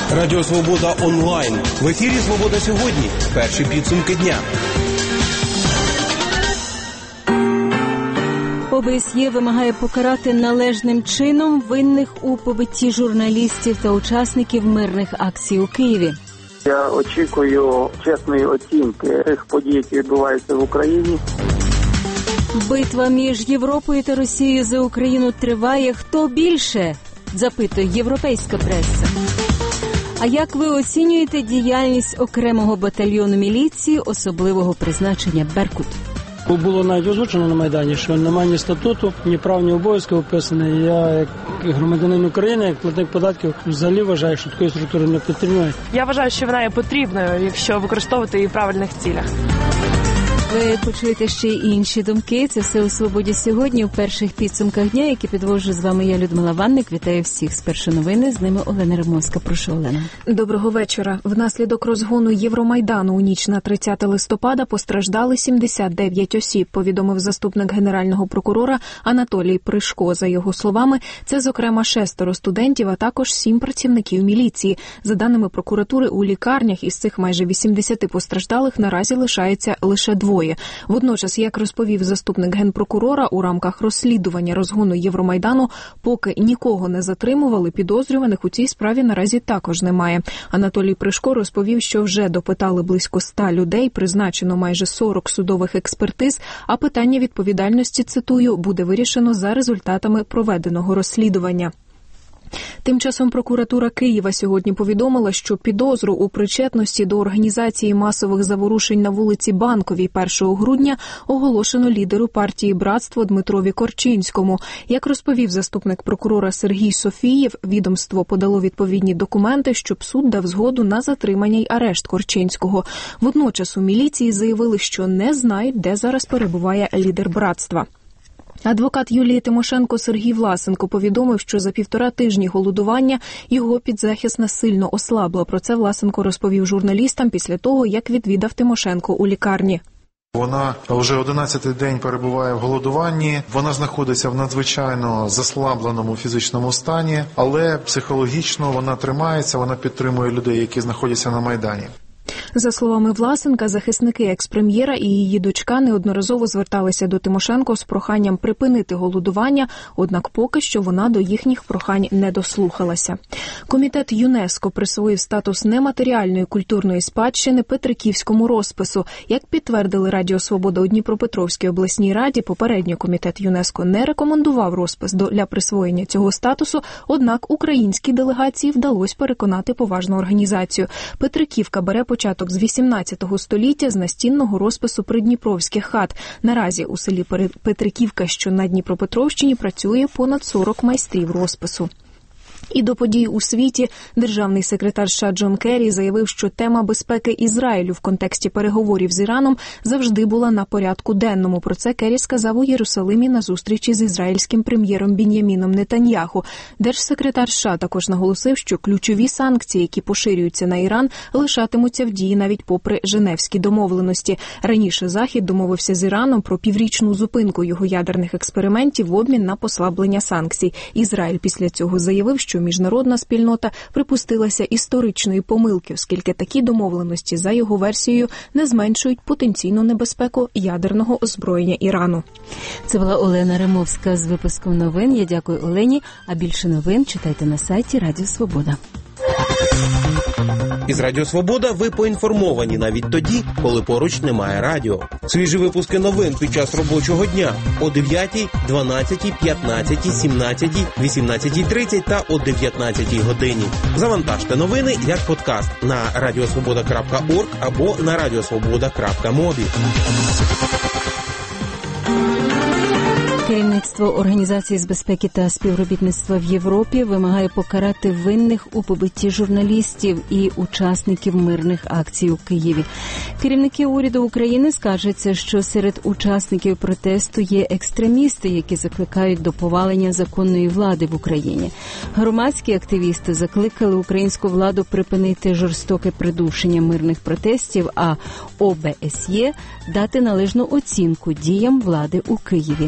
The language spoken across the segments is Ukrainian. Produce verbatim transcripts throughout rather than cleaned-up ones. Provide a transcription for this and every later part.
Радіо Свобода онлайн. В ефірі «Свобода сьогодні». Перші підсумки дня. О Б С Є вимагає покарати належним чином винних у побитті журналістів та учасників мирних акцій у Києві. Я очікую чесної оцінки тих подій, які відбуваються в Україні. Битва між Європою та Росією за Україну триває. Хто більше? Запитує європейська преса. А як ви оцінюєте діяльність окремого батальйону міліції особливого призначення «Беркут»? Було навіть озвучено на Майдані, що немає ні статуту, ні прав, ні обов'язків описані. Я, як громадянин України, як платник податків, взагалі вважаю, що такої структури не потрібно. Я вважаю, що вона є потрібною, якщо використовувати її в правильних цілях. Ви почуєте ще й інші думки. Це все у «Свободі сьогодні» у перших підсумках дня, які підводжу з вами я, Людмила Ванник. Вітаю всіх з «Першої новини». З ними Олена Римовська. Прошу, Олена. Доброго вечора. Внаслідок розгону Євромайдану у ніч на тридцяте листопада постраждали сімдесят дев'ять осіб, повідомив заступник генерального прокурора Анатолій Пришко. За його словами, це, зокрема, шестеро студентів, а також сім працівників міліції. За даними прокуратури, у лікарнях із цих майже вісімдесят постраждалих наразі лишається лише двоє. Водночас, як розповів заступник генпрокурора, у рамках розслідування розгону Євромайдану поки нікого не затримували, підозрюваних у цій справі наразі також немає. Анатолій Пришко розповів, що вже допитали близько ста людей, призначено майже сорок судових експертиз, а питання відповідальності, цитую, буде вирішено за результатами проведеного розслідування. Тим часом прокуратура Києва сьогодні повідомила, що підозру у причетності до організації масових заворушень на вулиці Банковій першого грудня оголошено лідеру партії «Братство» Дмитрові Корчинському. Як розповів заступник прокурора Сергій Софієв, відомство подало відповідні документи, щоб суд дав згоду на затримання й арешт Корчинського. Водночас у міліції заявили, що не знають, де зараз перебуває лідер «Братства». Адвокат Юлії Тимошенко Сергій Власенко повідомив, що за півтора тижні голодування його підзахисна сильно ослабла. Про це Власенко розповів журналістам після того, як відвідав Тимошенко у лікарні. Вона вже одинадцятий день перебуває в голодуванні, вона знаходиться в надзвичайно заслабленому фізичному стані, але психологічно вона тримається, вона підтримує людей, які знаходяться на Майдані. За словами Власенка, захисники екс-прем'єра і її дочка неодноразово зверталися до Тимошенко з проханням припинити голодування, однак поки що вона до їхніх прохань не дослухалася. Комітет ЮНЕСКО присвоїв статус нематеріальної культурної спадщини Петриківському розпису. Як підтвердили Радіо Свобода у Дніпропетровській обласній раді, попередньо комітет ЮНЕСКО не рекомендував розпис для присвоєння цього статусу, однак українській делегації вдалося переконати поважну організацію. Петриківка бере початок з вісімнадцятого століття з настінного розпису придніпровських хат. Наразі у селі Петриківка, що на Дніпропетровщині, працює понад сорок майстрів розпису. І до подій у світі державний секретар США Джон Керрі заявив, що тема безпеки Ізраїлю в контексті переговорів з Іраном завжди була на порядку денному. Про це Керрі сказав у Єрусалимі на зустрічі з ізраїльським прем'єром Бін'яміном Нетаньяху. Держсекретар США також наголосив, що ключові санкції, які поширюються на Іран, лишатимуться в дії навіть попри Женевські домовленості. Раніше Захід домовився з Іраном про піврічну зупинку його ядерних експериментів в обмін на послаблення санкцій. Ізраїль після цього заявив, що міжнародна спільнота припустилася історичної помилки, оскільки такі домовленості, за його версією, не зменшують потенційну небезпеку ядерного озброєння Ірану. Це була Олена Римовська з випуском новин. Я дякую Олені, а більше новин читайте на сайті Радіо Свобода. Із Радіо Свобода ви поінформовані навіть тоді, коли поруч немає радіо. Свіжі випуски новин під час робочого дня о дев'ятій, дванадцятій, п'ятнадцятій, сімнадцятій, вісімнадцятій тридцять та о дев'ятнадцятій годині. Завантажте новини як подкаст на радіосвобода крапка орг або на радіосвобода крапка мобі. Керівництво Організації з безпеки та співробітництва в Європі вимагає покарати винних у побитті журналістів і учасників мирних акцій у Києві. Керівники уряду України скаржаться, що серед учасників протесту є екстремісти, які закликають до повалення законної влади в Україні. Громадські активісти закликали українську владу припинити жорстоке придушення мирних протестів, а О Б С Є дати належну оцінку діям влади у Києві.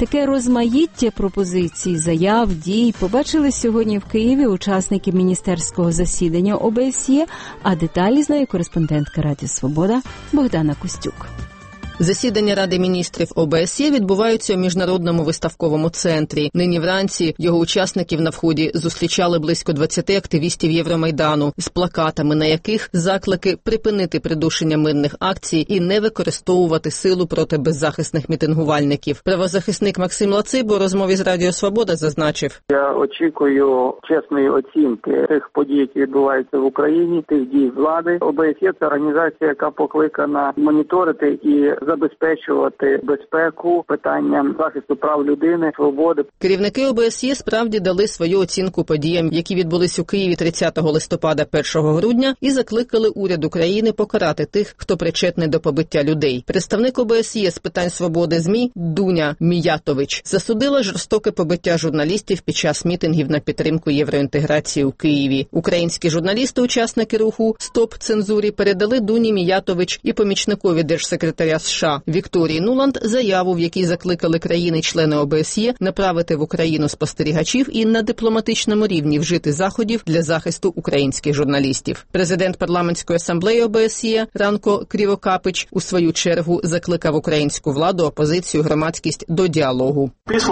Таке розмаїття пропозицій, заяв, дій побачили сьогодні в Києві учасники міністерського засідання О Б С Є, а деталі знає кореспондентка Радіо Свобода Богдана Костюк. Засідання Ради міністрів О Б С Є відбуваються у Міжнародному виставковому центрі. Нині вранці його учасників на вході зустрічали близько двадцяти активістів Євромайдану з плакатами, на яких заклики припинити придушення мирних акцій і не використовувати силу проти беззахисних мітингувальників. Правозахисник Максим Лацибо у розмові з Радіо Свобода зазначив: Я очікую чесної оцінки тих подій, які відбуваються в Україні, тих дій влади. О Б С Є – це організація, яка покликана моніторити і забезпечувати безпеку, питанням захисту прав людини, свободи. Керівники О Б С Є справді дали свою оцінку подіям, які відбулись у Києві тридцятого листопада – першого грудня, і закликали уряд України покарати тих, хто причетний до побиття людей. Представник О Б С Є з питань свободи ЗМІ Дуня Міятович засудила жорстоке побиття журналістів під час мітингів на підтримку євроінтеграції у Києві. Українські журналісти, учасники руху «Стоп цензурі», передали Дуні Міятович і помічникові держсекретаря США Вікторії Нуланд заяву, в якій закликали країни-члени О Б С Є направити в Україну спостерігачів і на дипломатичному рівні вжити заходів для захисту українських журналістів. Президент парламентської асамблеї О Б С Є Ранко Крівокапич у свою чергу закликав українську владу, опозицію, громадськість до діалогу.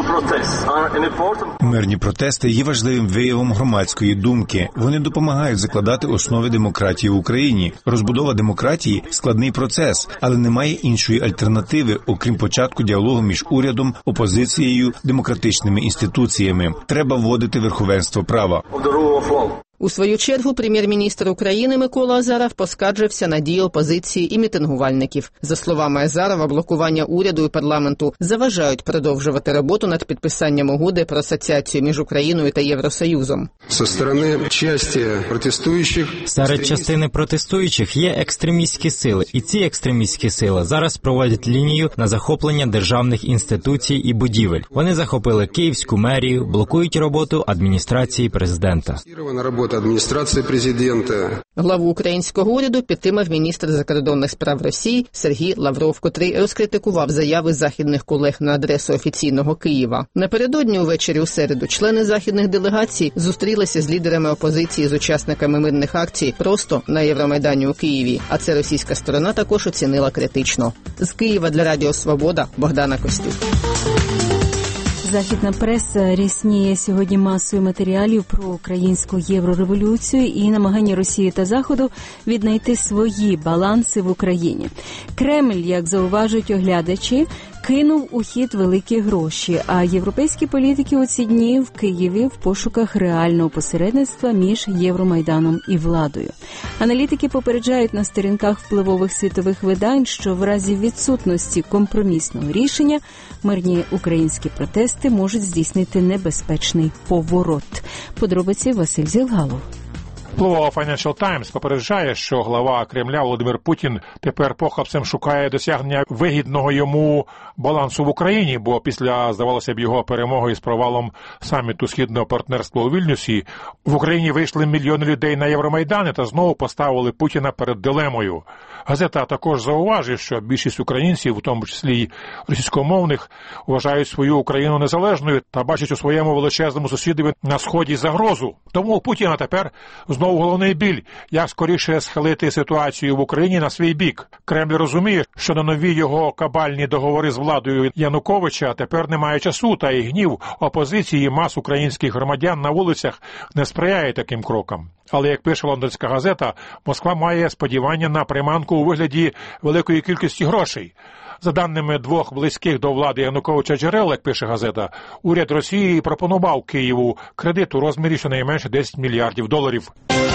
Мирні протести є важливим виявом громадської думки. Вони допомагають закладати основи демократії в Україні. Розбудова демократії – складний процес, але немає іншої альтернативи, окрім початку діалогу між урядом, опозицією, демократичними інституціями. Треба вводити верховенство права. У свою чергу прем'єр-міністр України Микола Азаров поскаржився на дії опозиції і мітингувальників. За словами Азарова, блокування уряду і парламенту заважають продовжувати роботу над підписанням угоди про асоціацію між Україною та Євросоюзом. Серед частини протестуючих є екстремістські сили, і ці екстремістські сили зараз проводять лінію на захоплення державних інституцій і будівель. Вони захопили Київську мерію, блокують роботу адміністрації президента. адміністрації президента. Главу українського уряду підтримав міністр закордонних справ Росії Сергій Лавров, котрий розкритикував заяви західних колег на адресу офіційного Києва. Напередодні увечері у середу члени західних делегацій зустрілися з лідерами опозиції, з учасниками мирних акцій просто на Євромайдані у Києві. А це російська сторона також оцінила критично. З Києва для Радіо Свобода Богдана Костюк. Західна преса рясніє сьогодні масою матеріалів про українську єврореволюцію і намагання Росії та Заходу віднайти свої баланси в Україні. Кремль, як зауважують оглядачі, кинув у хід великі гроші, а європейські політики у ці дні в Києві в пошуках реального посередництва між Євромайданом і владою. Аналітики попереджають на сторінках впливових світових видань, що в разі відсутності компромісного рішення мирні українські протести можуть здійснити небезпечний поворот. Подробиці Василь Зілгалов. Впливова Financial Times попереджає, що глава Кремля Володимир Путін тепер похапцем шукає досягнення вигідного йому балансу в Україні, бо після, здавалося б, його перемоги із провалом саміту Східного партнерства у Вільнюсі в Україні вийшли мільйони людей на Євромайдани та знову поставили Путіна перед дилемою. Газета також зауважує, що більшість українців, у тому числі й російськомовних, вважають свою Україну незалежною та бачать у своєму величезному сусідові на Сході загрозу. Тому у Путіна тепер знову головний біль, як скоріше схилити ситуацію в Україні на свій бік. Кремль розуміє, що на нові його кабальні договори з владою Януковича тепер немає часу, та й гнів опозиції мас українських громадян на вулицях не сприяє таким крокам. Але, як пише лондонська газета, Москва має сподівання на приманку у вигляді великої кількості грошей. За даними двох близьких до влади Януковича джерел, як пише газета, уряд Росії пропонував Києву кредит у розмірі щонайменше десять мільярдів доларів.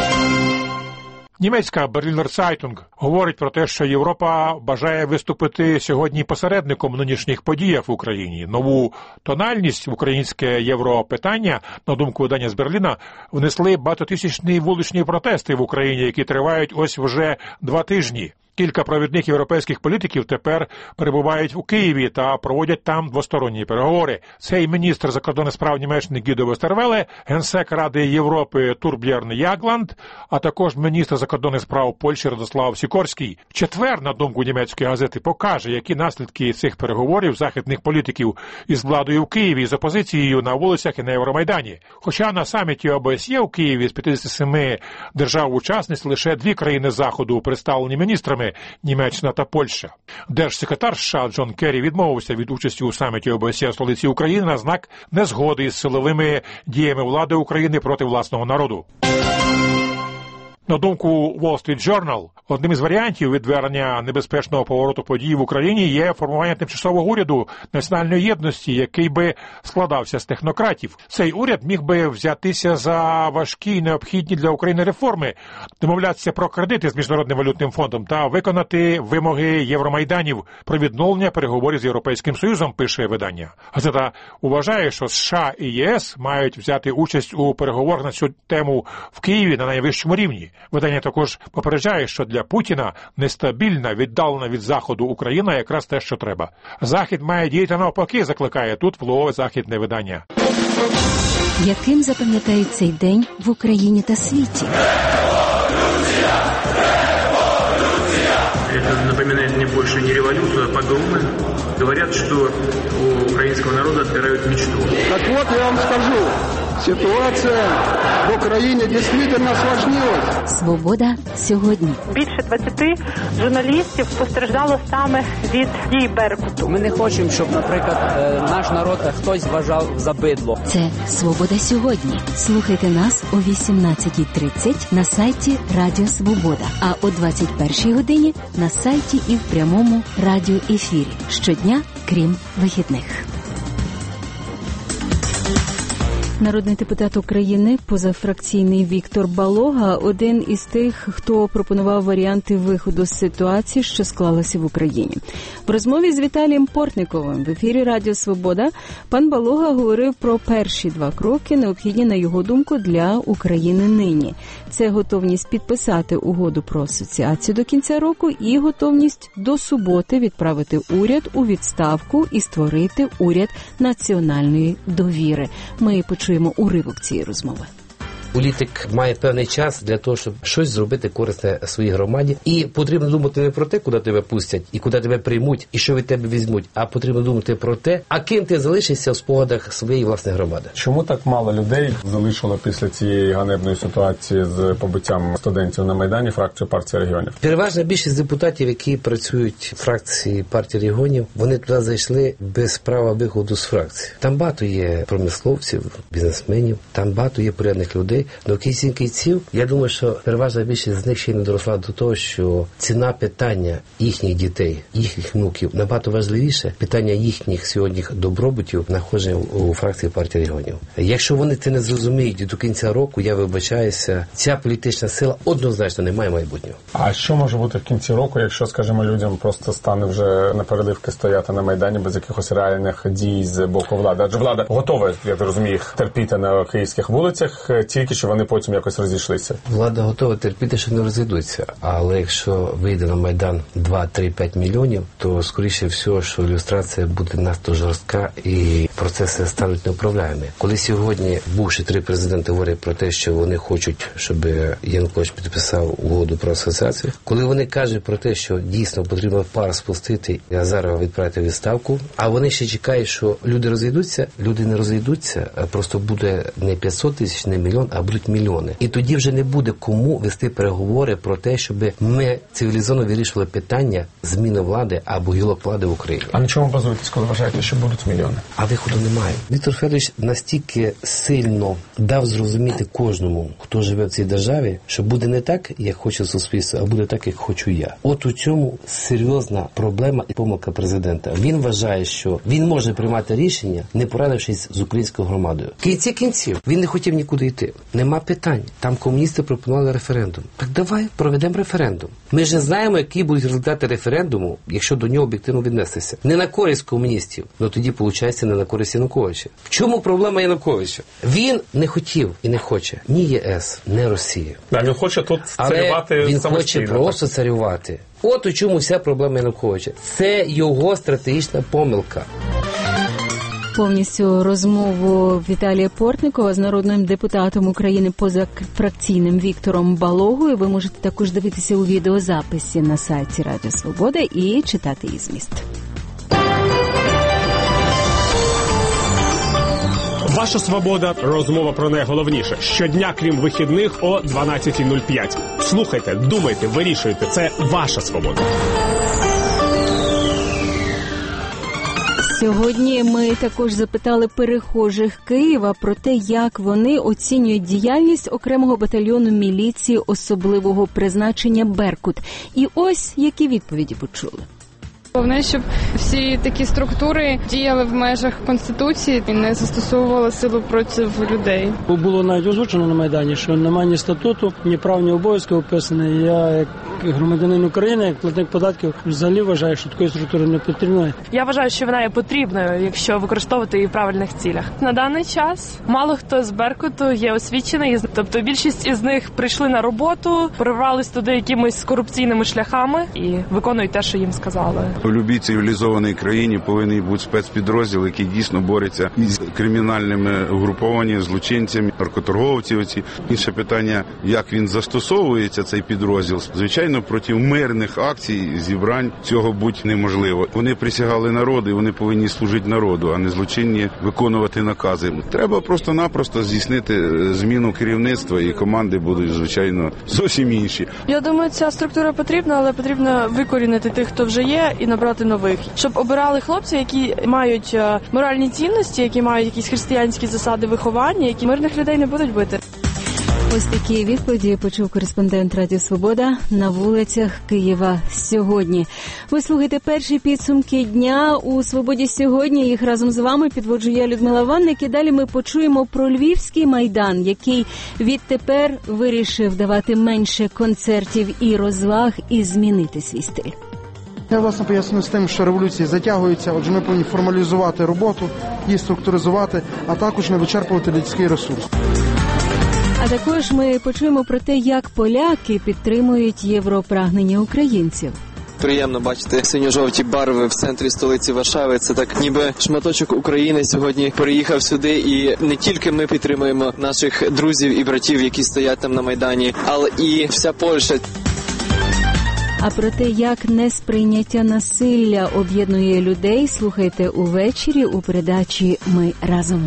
Німецька Berliner Zeitung говорить про те, що Європа бажає виступити сьогодні посередником в нинішніх подіях в Україні. Нову тональність в українське європитання, на думку видання з Берліна, внесли багатотисячні вуличні протести в Україні, які тривають ось вже два тижні. Кілька провідних європейських політиків тепер перебувають у Києві та проводять там двосторонні переговори. Це і міністр закордонних справ Німеччини Гідо Вестервеле, генсек Ради Європи Турб'єрн Ягланд, а також міністр закордонних справ Польщі Радослав Сікорський. В четвер, на думку німецької газети, покаже, які наслідки цих переговорів західних політиків із владою в Києві, з опозицією на вулицях і на Євромайдані. Хоча на саміті ОБСЄ у Києві з п'ятдесят сім держав-учасниць лише дві країни Заходу представлені міністрами – Німеччина та Польща. Держсекретар США Джон Керрі відмовився від участі у саміті ОБСЄ в столиці України на знак незгоди із силовими діями влади України проти власного народу. На думку Wall Street Journal, одним із варіантів відвернення небезпечного повороту подій в Україні є формування тимчасового уряду національної єдності, який би складався з технократів. Цей уряд міг би взятися за важкі і необхідні для України реформи, домовлятися про кредити з Міжнародним валютним фондом та виконати вимоги Євромайданів про відновлення переговорів з Європейським Союзом, пише видання. Газета вважає, що США і ЄС мають взяти участь у переговорах на цю тему в Києві на найвищому рівні. Видання також попереджає, що для Путіна нестабільна, віддалена від Заходу Україна якраз те, що треба. Захід має діяти навпаки, закликає тут впливове західне видання. Яким запам'ятають цей день в Україні та світі? Это напоминает мне больше не революцию, а погромы. Говорят, что у украинского народа отбирают мечту. Так вот, я вам скажу, ситуация в Україні дійсно осложнилась. Свобода сьогодні. Більше двадцяти журналістів постраждало саме від дій Беркуту. Ми не хочемо, щоб, наприклад, наш народ хтось вважав за бидло. Це Свобода сьогодні. Слухайте нас о вісімнадцятій тридцять на сайті Радіо Свобода, а о двадцять першій годині на сайті і в прямому радіоефірі. Щодня, крім вихідних. Народний депутат України, позафракційний Віктор Балога, один із тих, хто пропонував варіанти виходу з ситуації, що склалася в Україні. В розмові з Віталієм Портніковим в ефірі Радіо Свобода пан Балога говорив про перші два кроки, необхідні, на його думку, для України нині. Це готовність підписати угоду про асоціацію до кінця року і готовність до суботи відправити уряд у відставку і створити уряд національної довіри. Ми почуємо уривок цієї розмови. Політик має певний час для того, щоб щось зробити корисне своїй громаді. І потрібно думати не про те, куди тебе пустять, і куди тебе приймуть, і що від тебе візьмуть, а потрібно думати про те, а ким ти залишишся в спогадах своєї власної громади. Чому так мало людей залишило після цієї ганебної ситуації з побиттям студентів на Майдані фракцію партії регіонів? Переважна більшість депутатів, які працюють в фракції партії регіонів, вони туди зайшли без права виходу з фракції. Там багато є промисловців, бізнесменів, там багато є порядних людей. До кінців кінців, я думаю, що переважна більшість з них ще й не доросла до того, що ціна питання їхніх дітей, їхніх внуків набагато важливіше питання їхніх сьогодні добробутів знаходження у фракції партії регіонів. Якщо вони це не зрозуміють до кінця року, я вибачаюся, ця політична сила однозначно не має майбутнього. А що може бути в кінці року, якщо, скажімо, людям просто стане вже на переливки стояти на Майдані без якихось реальних дій з боку влади? Адже влада готова, я розумію, їх терпіти на київських вулицях, тільки що вони потім якось розійшлися. Влада готова терпіти, що не розійдуться. Але якщо вийде на Майдан два, три, п'ять мільйонів, то, скоріше всього, що ілюстрація буде надто жорстка і процеси стануть неуправляємі. Коли сьогодні бувші три президенти говорять про те, що вони хочуть, щоб Янукович підписав угоду про асоціацію, коли вони кажуть про те, що дійсно потрібно пар спустити і Азарова відправити в відставку, а вони ще чекають, що люди розійдуться, люди не розійдуться, а просто буде не п'ятсот тисяч, не мільйон, а будуть мільйони. І тоді вже не буде кому вести переговори про те, щоб ми цивілізовано вирішували питання зміни влади або гілок влади в Україні. А на чому базуєтесь, коли вважаєте, що будуть мільйони? А виходу немає. Віктор Федорович настільки сильно дав зрозуміти кожному, хто живе в цій державі, що буде не так, як хоче суспільство, а буде так, як хочу я. От у цьому серйозна проблема і помилка президента. Він вважає, що він може приймати рішення, не порадившись з українською громадою. В кінці кінців він не хотів нікуди йти. Нема питань. Там комуністи пропонували референдум. Так давай проведемо референдум. Ми ж знаємо, які будуть результати референдуму, якщо до нього об'єктивно віднестися. Не на користь комуністів, але тоді, виходить, не на користь Януковича. В чому проблема Януковича? Він не хотів і не хоче ні ЄС, ні Росії. А він хоче тут царювати він самостійно. хоче просто царювати. От у чому вся проблема Януковича. Це його стратегічна помилка. Повністю розмову Віталія Портникова з народним депутатом України позафракційним Віктором Балогою ви можете також дивитися у відеозаписі на сайті Радіо Свобода і читати її зміст. Ваша свобода. Розмова про найголовніше. Щодня, крім вихідних, о дванадцята нуль п'ять. Слухайте, думайте, вирішуйте. Це ваша свобода. Сьогодні ми також запитали перехожих Києва про те, як вони оцінюють діяльність окремого батальйону міліції особливого призначення «Беркут». І ось які відповіді почули. Головне, щоб всі такі структури діяли в межах Конституції і не застосовували силу проти людей. Було навіть озвучено на Майдані, що немає ні статуту, ні прав, ні обов'язків описані. Я, як громадянин України, як платник податків, взагалі вважаю, що такої структури не потрібно. Я вважаю, що вона є потрібною, якщо використовувати її в правильних цілях. На даний час мало хто з Беркуту є освічений, тобто більшість із них прийшли на роботу, прорвались туди якимись корупційними шляхами і виконують те, що їм сказали. У будь-якій цивілізованій країні повинен бути спецпідрозділ, який дійсно бореться із кримінальними угрупованнями, злочинцями, наркоторговці. Оці. Інше питання, як він застосовується, цей підрозділ. Звичайно, проти мирних акцій, зібрань цього бути неможливо. Вони присягали народу, і вони повинні служити народу, а не злочинні виконувати накази. Треба просто-напросто здійснити зміну керівництва, і команди будуть, звичайно, зовсім інші. Я думаю, ця структура потрібна, але потрібно викорінити тих, хто вже є, і набрати нових. Щоб обирали хлопці, які мають моральні цінності, які мають якісь християнські засади виховання, які мирних людей не будуть бити. Ось такі відповіді почув кореспондент Радіо Свобода на вулицях Києва сьогодні. Ви слухаєте перші підсумки дня у Свободі сьогодні. Їх разом з вами підводжу я, Людмила Ванник. І далі ми почуємо про Львівський Майдан, який відтепер вирішив давати менше концертів і розваг і змінити свій стиль. Я, власне, поясню з тим, що революції затягуються, отже ми повинні формалізувати роботу, її структуризувати, а також не вичерпувати людський ресурс. А також ми почуємо про те, як поляки підтримують європрагнення українців. Приємно бачити синьо-жовті барви в центрі столиці Варшави. Це так ніби шматочок України сьогодні переїхав сюди. І не тільки ми підтримуємо наших друзів і братів, які стоять там на Майдані, але і вся Польща. А про те, як несприйняття насилля об'єднує людей, слухайте увечері у передачі «Ми разом».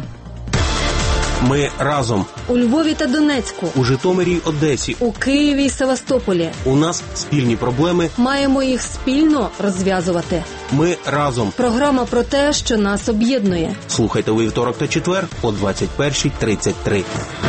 Ми разом. У Львові та Донецьку. У Житомирі й Одесі. У Києві й Севастополі. У нас спільні проблеми. Маємо їх спільно розв'язувати. Ми разом. Програма про те, що нас об'єднує. Слухайте у вівторок та четвер о двадцять перша тридцять три.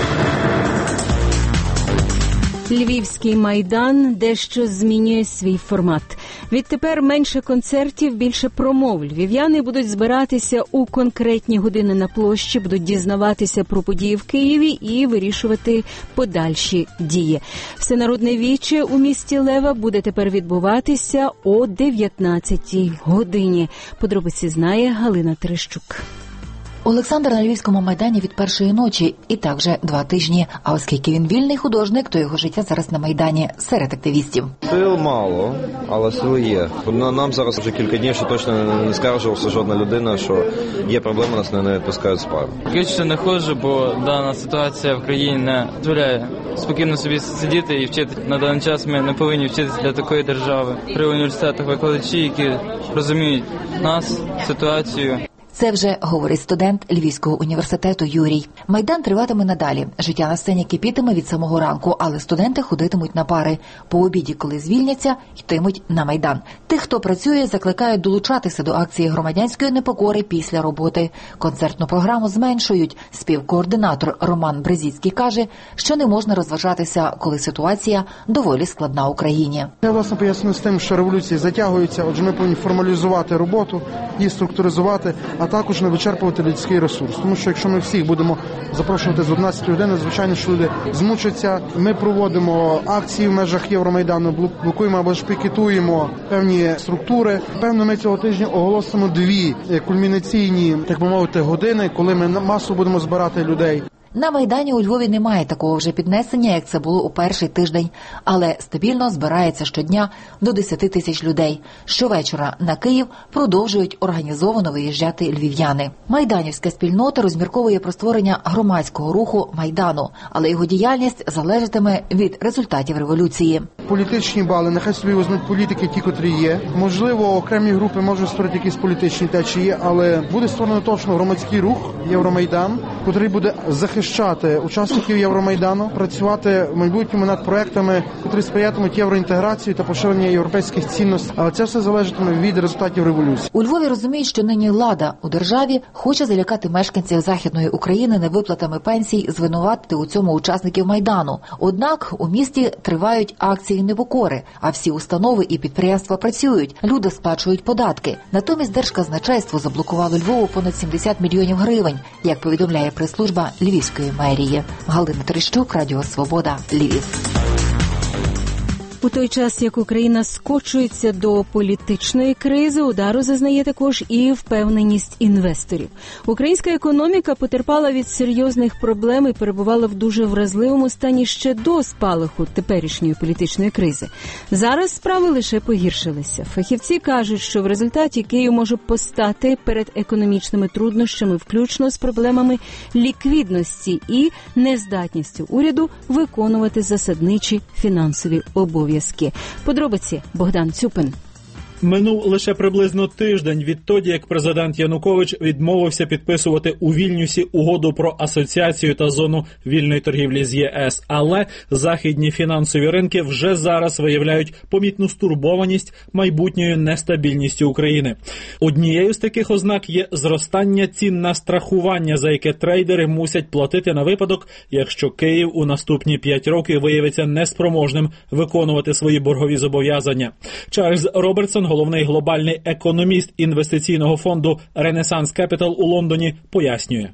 Львівський Майдан дещо змінює свій формат. Відтепер менше концертів, більше промов. Львів'яни будуть збиратися у конкретні години на площі, будуть дізнаватися про події в Києві і вирішувати подальші дії. Всенародне віче у місті Лева буде тепер відбуватися о дев'ятнадцятій годині. Подробиці знає Галина Терещук. Олександр на Львівському Майдані від першої ночі, і так вже два тижні. А оскільки він вільний художник, то його життя зараз на Майдані серед активістів. Сил мало, але сили є. Нам зараз вже кілька днів, що точно не скаржувався жодна людина, що є проблема, нас не відпускають з пару. Я не ходжу, бо дана ситуація в країні не дозволяє спокійно собі сидіти і вчити. На даний час ми не повинні вчитися для такої держави. При університетах викладачі, які розуміють нас, ситуацію. Це вже говорить студент Львівського університету Юрій. Майдан триватиме надалі. Життя на сцені кипітиме від самого ранку, але студенти ходитимуть на пари. По обіді, коли звільняться, йтимуть на Майдан. Тих, хто працює, закликають долучатися до акції громадянської непокори після роботи. Концертну програму зменшують. Співкоординатор Роман Брезіцький каже, що не можна розважатися, коли ситуація доволі складна у країні. Я, власне, поясню з тим, що революції затягуються, отже ми повинні формалізувати роботу, її структуризувати, а також не вичерпувати людський ресурс. Тому що якщо ми всіх будемо запрошувати з одинадцятої години, звичайно, що люди змучаться. Ми проводимо акції в межах Євромайдану, блокуємо або ж пікетуємо певні структури. Певно, ми цього тижня оголосимо дві кульмінаційні, так би мовити, години, коли ми масово будемо збирати людей. На Майдані у Львові немає такого вже піднесення, як це було у перший тиждень, але стабільно збирається щодня до десяти тисяч людей. Щовечора на Київ продовжують організовано виїжджати львів'яни. Майданівська спільнота розмірковує про створення громадського руху Майдану, але його діяльність залежатиме від результатів революції. Політичні бали, нехай собі візьмуть політики ті, котрі є. Можливо, окремі групи можуть створити якісь політичні течії, але буде створено точно громадський рух Євромайдан, котрий буде захищати учасників Євромайдану, працювати в майбутньому над проектами, котрі сприятимуть євроінтеграції та поширенню європейських цінностей. Але це все залежатиме від результатів революції. У Львові розуміють, що нині влада у державі хоче залякати мешканців Західної України невиплатами пенсій, звинуватити у цьому учасників Майдану. Однак у місті тривають акції непокори, а всі установи і підприємства працюють, люди сплачують податки. Натомість Держказначейство заблокувало Львову понад сімдесят мільйонів гривень, як повідомляє прес-служба Львівської мерії. Галина Терещук, Радіо Свобода, Львів. У той час, як Україна скочується до політичної кризи, удару зазнає також і впевненість інвесторів. Українська економіка потерпала від серйозних проблем і перебувала в дуже вразливому стані ще до спалаху теперішньої політичної кризи. Зараз справи лише погіршилися. Фахівці кажуть, що в результаті Київ може постати перед економічними труднощами, включно з проблемами ліквідності і нездатністю уряду виконувати засадничі фінансові обов'язки. Подробиці Богдан Цюпин. Минув лише приблизно тиждень відтоді, як президент Янукович відмовився підписувати у Вільнюсі угоду про асоціацію та зону вільної торгівлі з ЄС. Але західні фінансові ринки вже зараз виявляють помітну стурбованість майбутньою нестабільністю України. Однією з таких ознак є зростання цін на страхування, за яке трейдери мусять платити на випадок, якщо Київ у наступні п'ять років виявиться неспроможним виконувати свої боргові зобов'язання. Чарльз Робертсон, головний глобальний економіст інвестиційного фонду Renaissance Capital у Лондоні, пояснює.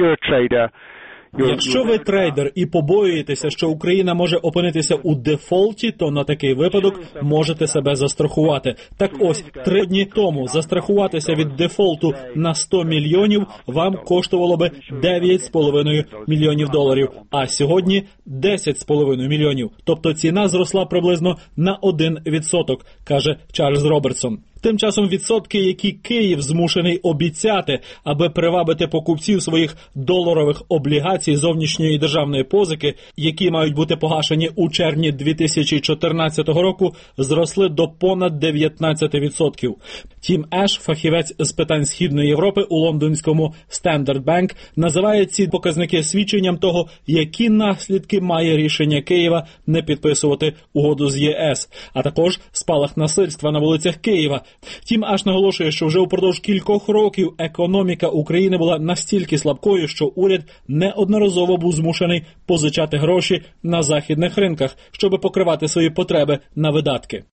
Якщо ви трейдер і побоюєтеся, що Україна може опинитися у дефолті, то на такий випадок можете себе застрахувати. Так ось, три дні тому застрахуватися від дефолту на сто мільйонів вам коштувало би дев'ять з половиною мільйонів доларів, а сьогодні десять з половиною мільйонів. Тобто ціна зросла приблизно на один відсоток, каже Чарльз Робертсон. Тим часом відсотки, які Київ змушений обіцяти, аби привабити покупців своїх доларових облігацій зовнішньої державної позики, які мають бути погашені у червні дві тисячі чотирнадцятого року, зросли до понад дев'ятнадцять відсотків. Тім Еш, фахівець з питань Східної Європи у лондонському Standard Bank, називає ці показники свідченням того, які наслідки має рішення Києва не підписувати угоду з ЄС, а також спалах насильства на вулицях Києва. Тім аж наголошує, що вже упродовж кількох років економіка України була настільки слабкою, що уряд неодноразово був змушений позичати гроші на західних ринках, щоб покривати свої потреби на видатки.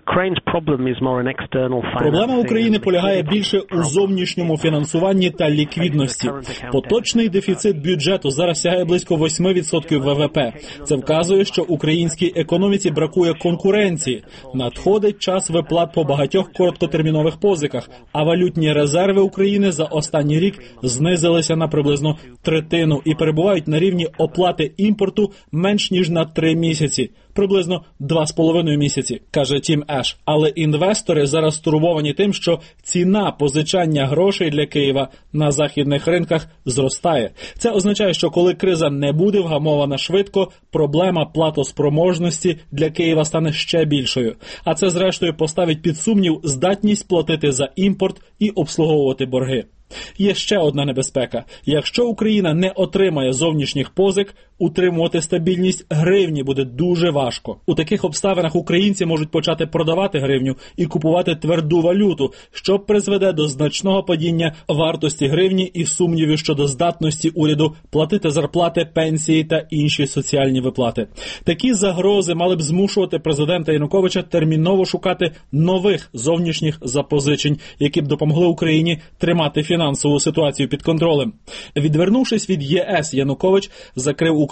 Проблема України полягає більше у зовнішньому фінансуванні та ліквідності. Поточний дефіцит бюджету зараз сягає близько восьми відсотків ВВП. Це вказує, що українській економіці бракує конкуренції. Надходить час виплат по багатьох короткотермінових позиках, а валютні резерви України за останній рік знизилися на приблизно третину і перебувають на рівні оплати імпорту менш ніж на три місяці. Приблизно два з половиною місяці, каже Тім Еш. Але інвестори зараз стурбовані тим, що ціна позичання грошей для Києва на західних ринках зростає. Це означає, що коли криза не буде вгамована швидко, проблема платоспроможності для Києва стане ще більшою. А це, зрештою, поставить під сумнів здатність платити за імпорт і обслуговувати борги. Є ще одна небезпека. Якщо Україна не отримає зовнішніх позик, утримувати стабільність гривні буде дуже важко. У таких обставинах українці можуть почати продавати гривню і купувати тверду валюту, що призведе до значного падіння вартості гривні і сумнівів щодо здатності уряду платити зарплати, пенсії та інші соціальні виплати. Такі загрози мали б змушувати президента Януковича терміново шукати нових зовнішніх запозичень, які б допомогли Україні тримати фінансову ситуацію під контролем. Відвернувшись від ЄС, Янукович закрив Україну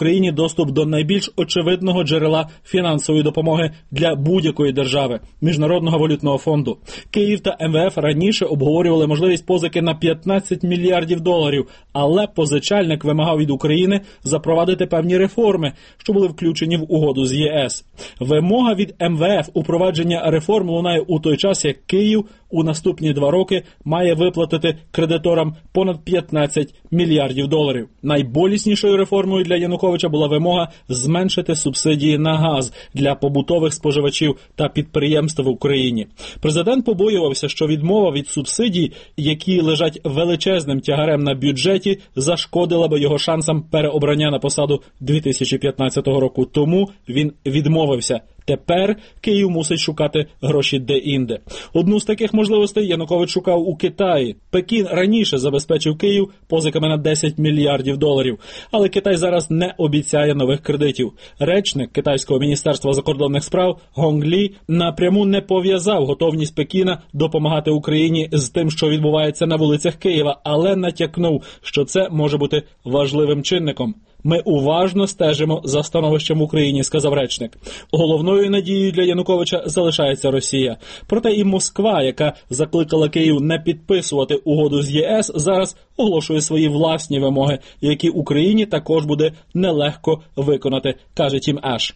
Україні доступ до найбільш очевидного джерела фінансової допомоги для будь-якої держави – Міжнародного валютного фонду. Київ та ем ве еф раніше обговорювали можливість позики на п'ятнадцять мільярдів доларів, але позичальник вимагав від України запровадити певні реформи, що були включені в угоду з є ес. Вимога від ем ве еф у провадження реформ лунає у той час, як Київ у наступні два роки має виплатити кредиторам понад п'ятнадцять мільярдів доларів. Найболіснішою реформою для Януковича була вимога зменшити субсидії на газ для побутових споживачів та підприємств в Україні. Президент побоювався, що відмова від субсидій, які лежать величезним тягарем на бюджеті, зашкодила би його шансам переобрання на посаду дві тисячі п'ятнадцятого року. Тому він відмовився. Тепер Київ мусить шукати гроші де-інде. Одну з таких можливостей Янукович шукав у Китаї. Пекін раніше забезпечив Київ позиками на десять мільярдів доларів. Але Китай зараз не обіцяє нових кредитів. Речник Китайського міністерства закордонних справ Гонг Лі напряму не пов'язав готовність Пекіна допомагати Україні з тим, що відбувається на вулицях Києва, але натякнув, що це може бути важливим чинником. «Ми уважно стежимо за становищем в Україні», – сказав речник. Головною надією для Януковича залишається Росія. Проте і Москва, яка закликала Київ не підписувати угоду з є ес, зараз оголошує свої власні вимоги, які Україні також буде нелегко виконати, каже Тім Еш.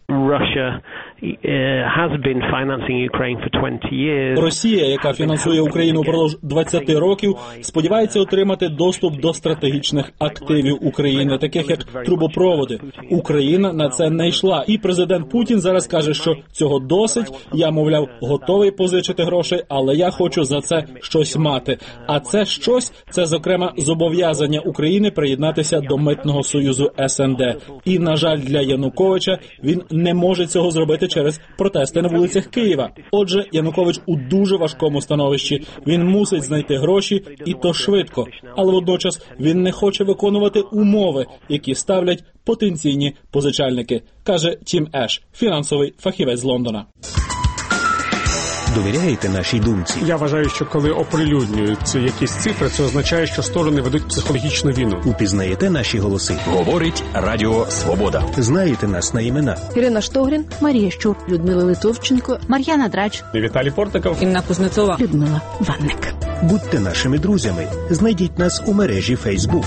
Росія, яка фінансує Україну впродовж двадцяти років, сподівається отримати доступ до стратегічних активів України, таких як трубопроводи. Україна на це не йшла. І президент Путін зараз каже, що цього досить. Я, мовляв, готовий позичити гроші, але я хочу за це щось мати. А це щось – це, зокрема, зобов'язання України приєднатися до Митного союзу ес ен де. І, на жаль, для Януковича він не може цього зробити через протести на вулицях Києва. Отже, Янукович у дуже важкому становищі. Він мусить знайти гроші, і то швидко. Але водночас він не хоче виконувати умови, які ставлять потенційні позичальники, каже Тім Еш, фінансовий фахівець з Лондона. Довіряєте нашій думці? Я вважаю, що коли оприлюднюють якісь цифри, це означає, що сторони ведуть психологічну війну. Упізнаєте наші голоси? Говорить Радіо Свобода. Знаєте нас на імена? Ірина Штогрін, Марія Щур, Людмила Литовченко, Мар'яна Драч, Віталій Портников, Інна Кузнецова, Людмила Ванник. Будьте нашими друзями. Знайдіть нас у мережі Фейсбук.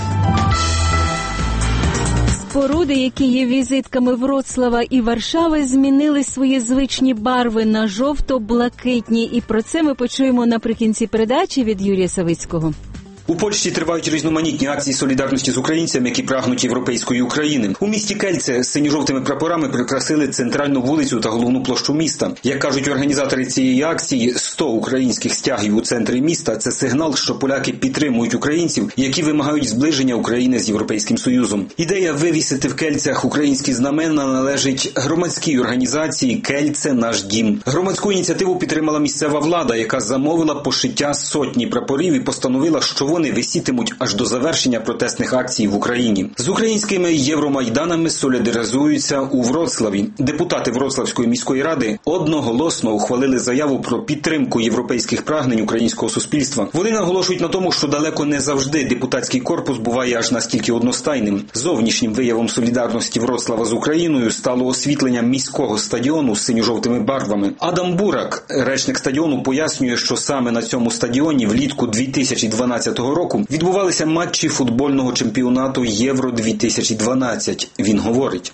Споруди, які є візитками Вроцлава і Варшави, змінили свої звичні барви на жовто-блакитні. І про це ми почуємо наприкінці передачі від Юрія Савицького. У Польщі тривають різноманітні акції солідарності з українцями, які прагнуть європейської України. У місті Кельце синьо-жовтими прапорами прикрасили центральну вулицю та головну площу міста. Як кажуть організатори цієї акції, сто українських стягів у центрі міста – це сигнал, що поляки підтримують українців, які вимагають зближення України з Європейським Союзом. Ідея вивісити в Кельцях українські знамена належить громадській організації «Кельце – наш дім». Громадську ініціативу підтримала місцева влада, яка замовила пошиття сотні прапорів і постановила, що вони Вони висітимуть аж до завершення протестних акцій в Україні. З українськими євромайданами солідаризуються у Вроцлаві. Депутати Вроцлавської міської ради одноголосно ухвалили заяву про підтримку європейських прагнень українського суспільства. Вони наголошують на тому, що далеко не завжди депутатський корпус буває аж настільки одностайним. Зовнішнім виявом солідарності Вроцлава з Україною стало освітлення міського стадіону з синьо-жовтими барвами. Адам Бурак, речник стадіону, пояснює, що саме на цьому стадіоні влітку дві тисячі дванадцятого року відбувалися матчі футбольного чемпіонату Євро дві тисячі дванадцять. Він говорить: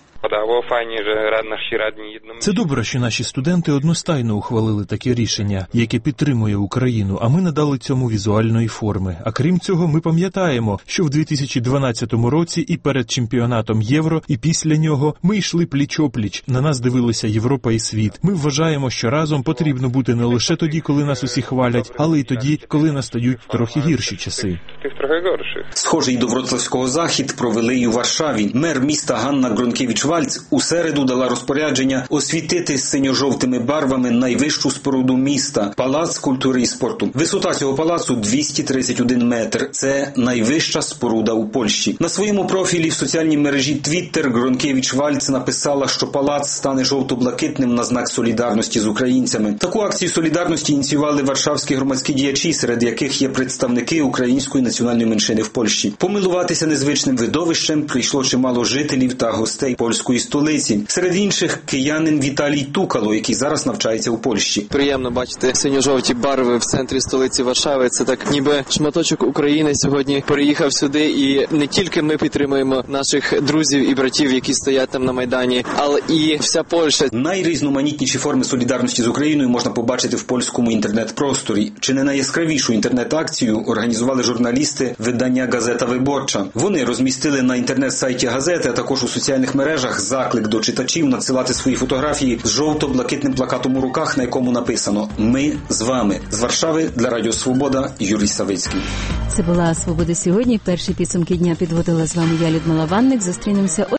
Це добре, що наші студенти одностайно ухвалили таке рішення, яке підтримує Україну, а ми надали цьому візуальної форми. А крім цього, ми пам'ятаємо, що в дві тисячі дванадцятому році і перед чемпіонатом Євро, і після нього ми йшли пліч-опліч. На нас дивилися Європа і світ. Ми вважаємо, що разом потрібно бути не лише тоді, коли нас усі хвалять, але й тоді, коли настають трохи гірші часи. Схожий до вроцлавського захід провели й у Варшаві. Мер міста Ганна Гронкевич-Вальц у середу дала розпорядження освітити синьо-жовтими барвами найвищу споруду міста – Палац культури і спорту. Висота цього палацу – двісті тридцять один метр. Це найвища споруда у Польщі. На своєму профілі в соціальній мережі Twitter Гронкевич-Вальц написала, що палац стане жовто-блакитним на знак солідарності з українцями. Таку акцію солідарності ініціювали варшавські громадські діячі, серед яких є представники Української національної національної меншини в Польщі. Помилуватися незвичним видовищем прийшло чимало жителів та гостей польської столиці. Серед інших киянин Віталій Тукало, який зараз навчається у Польщі. Приємно бачити синьо-жовті барви в центрі столиці Варшави. Це так ніби шматочок України сьогодні переїхав сюди, і не тільки ми підтримуємо наших друзів і братів, які стоять там на Майдані, але і вся Польща. Найрізноманітніші форми солідарності з Україною можна побачити в польському інтернет-просторі. Чи не найяскравішу інтернет-акцію організували журналісти видання «Газета Виборча». Вони розмістили на інтернет-сайті газети, а також у соціальних мережах заклик до читачів надсилати свої фотографії з жовто-блакитним плакатом у руках, на якому написано «Ми з вами». З Варшави для Радіо Свобода Юрій Савицький. Це була «Свобода сьогодні». Перші підсумки дня підводила з вами я, Людмила Ванник. Зустрінемося